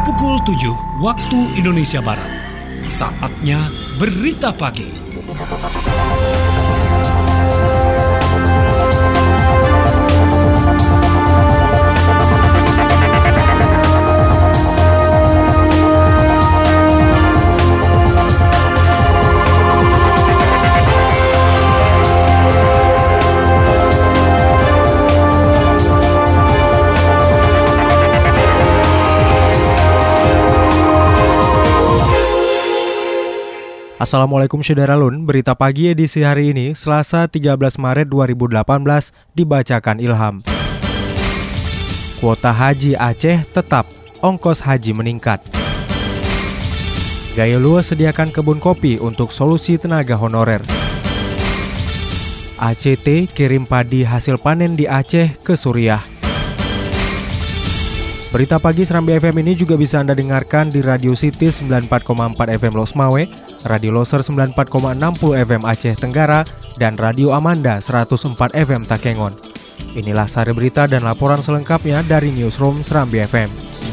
pukul 7 waktu Indonesia Barat. Saatnya Berita Pagi. Assalamualaikum Syederalun, berita pagi edisi hari ini, Selasa 13 Maret 2018, dibacakan Ilham. Kuota haji Aceh tetap, ongkos haji meningkat. Gaya luas sediakan kebun kopi untuk solusi tenaga honorer. ACT kirim padi hasil panen di Aceh ke Suriah. Berita pagi Serambi FM ini juga bisa Anda dengarkan di Radio City 94,4 FM Losmawe, Radio Loser 94,60 FM Aceh Tenggara, dan Radio Amanda 104 FM Takengon. Inilah sari berita dan laporan selengkapnya dari Newsroom Serambi FM.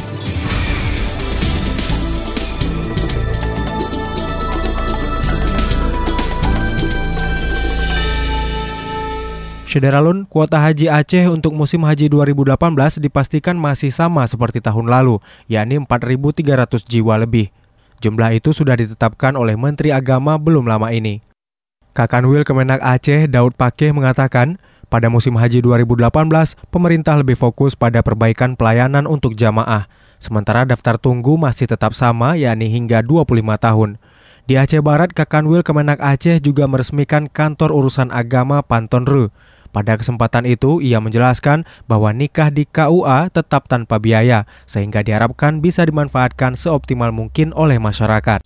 Syederalun, kuota haji Aceh untuk musim haji 2018 dipastikan masih sama seperti tahun lalu, yakni 4.300 jiwa lebih. Jumlah itu sudah ditetapkan oleh Menteri Agama belum lama ini. Kakanwil Kemenak Aceh, Daud Pakeh, mengatakan, pada musim haji 2018, pemerintah lebih fokus pada perbaikan pelayanan untuk jamaah, sementara daftar tunggu masih tetap sama, yakni hingga 25 tahun. Di Aceh Barat, Kakanwil Kemenak Aceh juga meresmikan kantor urusan agama Pantonru. Pada kesempatan itu, ia menjelaskan bahwa nikah di KUA tetap tanpa biaya, sehingga diharapkan bisa dimanfaatkan seoptimal mungkin oleh masyarakat.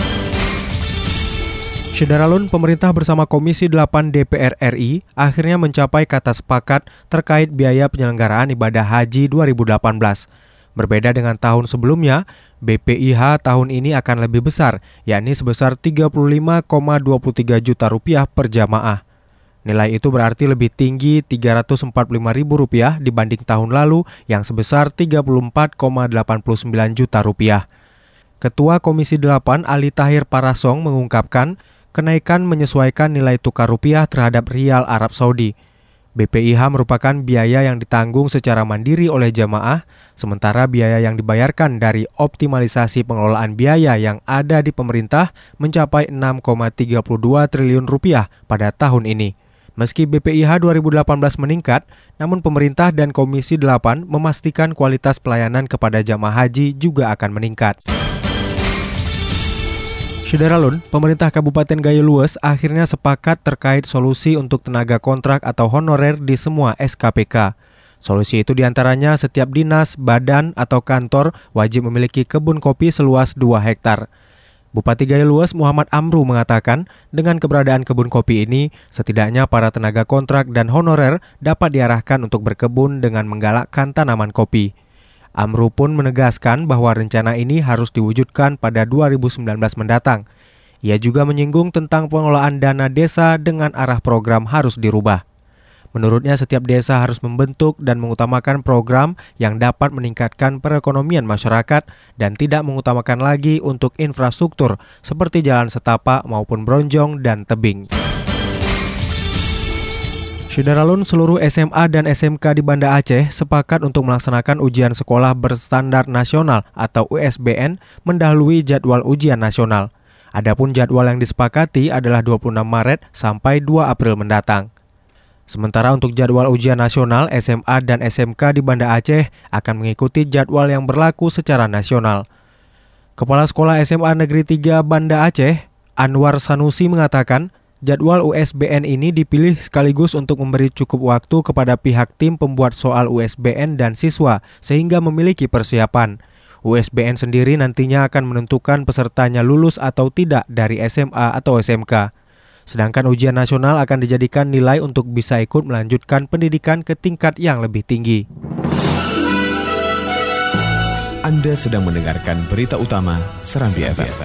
Syederalun, pemerintah bersama Komisi 8 DPR RI akhirnya mencapai kata sepakat terkait biaya penyelenggaraan ibadah haji 2018. Berbeda dengan tahun sebelumnya, BPIH tahun ini akan lebih besar, yakni sebesar Rp35,23 juta per jamaah. Nilai itu berarti lebih tinggi Rp345.000 dibanding tahun lalu yang sebesar Rp34,89 juta. Ketua Komisi 8 Ali Tahir Parasong mengungkapkan kenaikan menyesuaikan nilai tukar rupiah terhadap rial Arab Saudi. BPIH merupakan biaya yang ditanggung secara mandiri oleh jamaah, sementara biaya yang dibayarkan dari optimalisasi pengelolaan biaya yang ada di pemerintah mencapai Rp6,32 triliun pada tahun ini. Meski BPIH 2018 meningkat, namun pemerintah dan Komisi 8 memastikan kualitas pelayanan kepada jamaah haji juga akan meningkat. Syederalun, pemerintah Kabupaten Gayo Lues akhirnya sepakat terkait solusi untuk tenaga kontrak atau honorer di semua SKPK. Solusi itu diantaranya setiap dinas, badan, atau kantor wajib memiliki kebun kopi seluas 2 hektar. Bupati Gayo Lues Muhammad Amru mengatakan, dengan keberadaan kebun kopi ini, setidaknya para tenaga kontrak dan honorer dapat diarahkan untuk berkebun dengan menggalakkan tanaman kopi. Amru pun menegaskan bahwa rencana ini harus diwujudkan pada 2019 mendatang. Ia juga menyinggung tentang pengelolaan dana desa dengan arah program harus dirubah. Menurutnya setiap desa harus membentuk dan mengutamakan program yang dapat meningkatkan perekonomian masyarakat dan tidak mengutamakan lagi untuk infrastruktur seperti jalan setapak maupun bronjong dan tebing. Syederalun, seluruh SMA dan SMK di Banda Aceh sepakat untuk melaksanakan ujian sekolah berstandar nasional atau USBN mendahului jadwal ujian nasional. Adapun jadwal yang disepakati adalah 26 Maret sampai 2 April mendatang. Sementara untuk jadwal ujian nasional, SMA dan SMK di Banda Aceh akan mengikuti jadwal yang berlaku secara nasional. Kepala Sekolah SMA Negeri 3 Banda Aceh, Anwar Sanusi mengatakan, jadwal USBN ini dipilih sekaligus untuk memberi cukup waktu kepada pihak tim pembuat soal USBN dan siswa sehingga memiliki persiapan. USBN sendiri nantinya akan menentukan pesertanya lulus atau tidak dari SMA atau SMK. Sedangkan ujian nasional akan dijadikan nilai untuk bisa ikut melanjutkan pendidikan ke tingkat yang lebih tinggi. Anda sedang mendengarkan berita utama Serambi FM.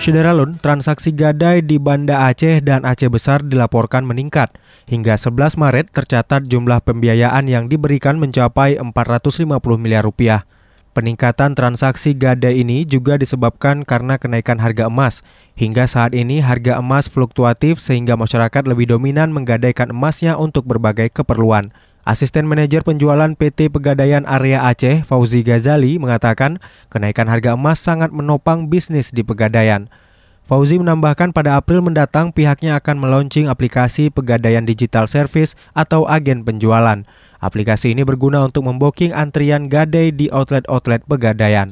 Syederalun, transaksi gadai di Banda Aceh dan Aceh Besar dilaporkan meningkat. Hingga 11 Maret tercatat jumlah pembiayaan yang diberikan mencapai 450 miliar rupiah. Peningkatan transaksi gadai ini juga disebabkan karena kenaikan harga emas. Hingga saat ini harga emas fluktuatif sehingga masyarakat lebih dominan menggadaikan emasnya untuk berbagai keperluan. Asisten Manajer Penjualan PT Pegadaian Area Aceh, Fauzi Ghazali, mengatakan kenaikan harga emas sangat menopang bisnis di Pegadaian. Fauzi menambahkan pada April mendatang pihaknya akan meluncing aplikasi Pegadaian Digital Service atau agen penjualan. Aplikasi ini berguna untuk membooking antrian gadai di outlet-outlet Pegadaian.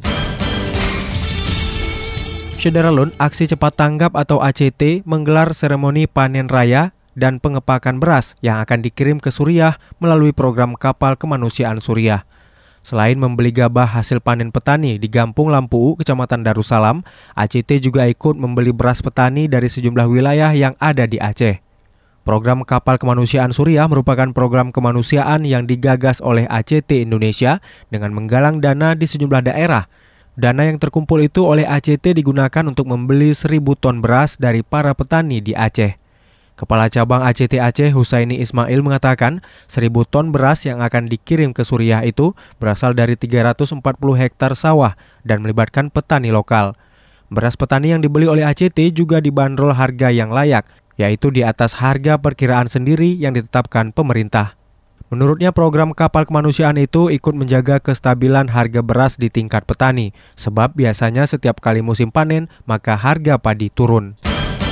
Syederalun, Aksi Cepat Tanggap atau ACT menggelar seremoni panen raya dan pengepakan beras yang akan dikirim ke Suriah melalui program kapal kemanusiaan Suriah. Selain membeli gabah hasil panen petani di Gampung Lampu, Kecamatan Darussalam, ACT juga ikut membeli beras petani dari sejumlah wilayah yang ada di Aceh. Program Kapal Kemanusiaan Suriah merupakan program kemanusiaan yang digagas oleh ACT Indonesia dengan menggalang dana di sejumlah daerah. Dana yang terkumpul itu oleh ACT digunakan untuk membeli 1.000 ton beras dari para petani di Aceh. Kepala Cabang ACT Aceh Husaini Ismail mengatakan 1.000 ton beras yang akan dikirim ke Suriah itu berasal dari 340 hektar sawah dan melibatkan petani lokal. Beras petani yang dibeli oleh ACT juga dibanderol harga yang layak, yaitu di atas harga perkiraan sendiri yang ditetapkan pemerintah. Menurutnya program kapal kemanusiaan itu ikut menjaga kestabilan harga beras di tingkat petani, sebab biasanya setiap kali musim panen maka harga padi turun.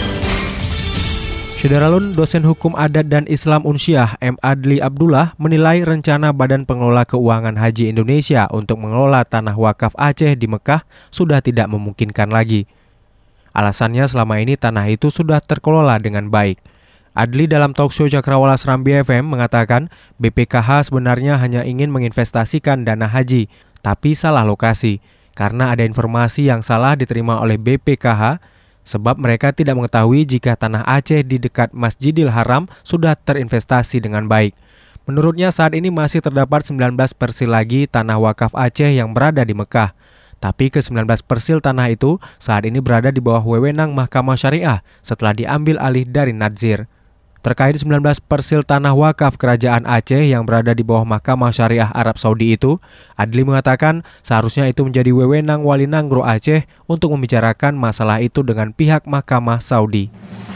Syederalun, dosen hukum adat dan Islam Unsyah M. Adli Abdullah menilai rencana Badan Pengelola Keuangan Haji Indonesia untuk mengelola tanah wakaf Aceh di Mekah sudah tidak memungkinkan lagi. Alasannya selama ini tanah itu sudah terkelola dengan baik. Adli dalam talkshow Cakrawala Serambi FM mengatakan BPKH sebenarnya hanya ingin menginvestasikan dana haji, tapi salah lokasi karena ada informasi yang salah diterima oleh BPKH. Sebab mereka tidak mengetahui jika tanah Aceh di dekat Masjidil Haram sudah terinvestasi dengan baik. Menurutnya saat ini masih terdapat 19 persil lagi tanah wakaf Aceh yang berada di Mekah. Tapi ke-19 persil tanah itu saat ini berada di bawah wewenang Mahkamah Syariah setelah diambil alih dari Nadzir. Terkait 19 persil tanah wakaf Kerajaan Aceh yang berada di bawah Mahkamah Syariah Arab Saudi itu, Adli mengatakan seharusnya itu menjadi wewenang Wali Nanggro Aceh untuk membicarakan masalah itu dengan pihak Mahkamah Saudi.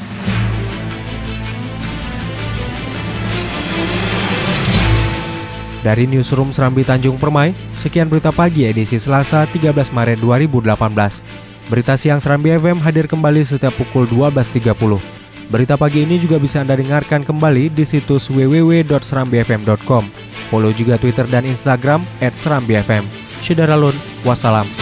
Dari Newsroom Serambi Tanjung Permai, sekian berita pagi edisi Selasa 13 Maret 2018. Berita siang Serambi FM hadir kembali setiap pukul 12.30. Berita pagi ini juga bisa Anda dengarkan kembali di situs www.serambifm.com. Follow juga Twitter dan Instagram @serambifm. Syederalun, wassalam.